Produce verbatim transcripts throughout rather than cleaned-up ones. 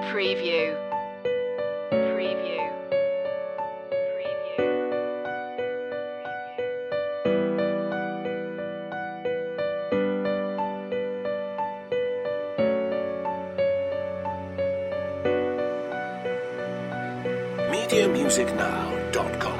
Preview. Preview. Preview. media music now dot com.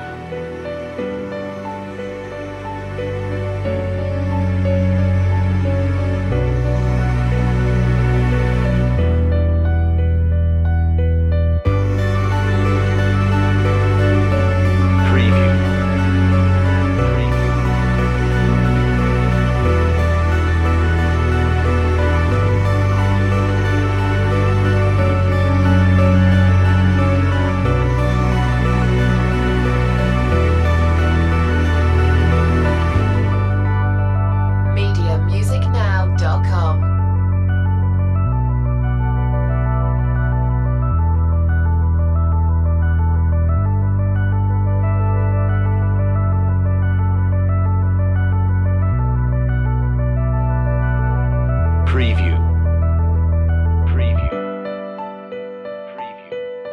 media music now dot com. Preview. Preview. Preview.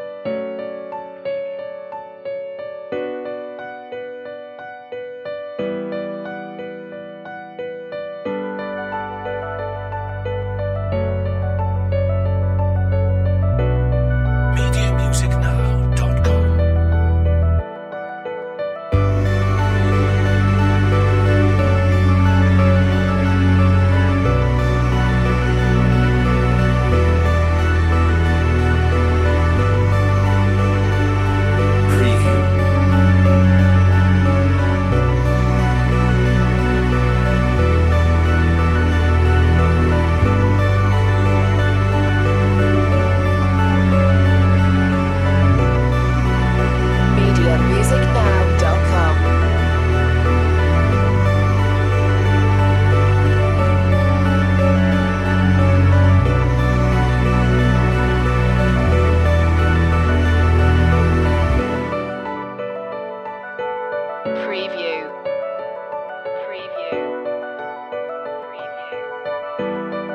media music now dot com. Preview. media music now dot com. Preview. Preview. Preview.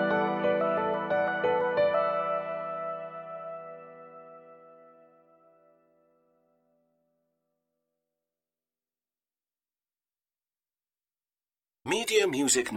media music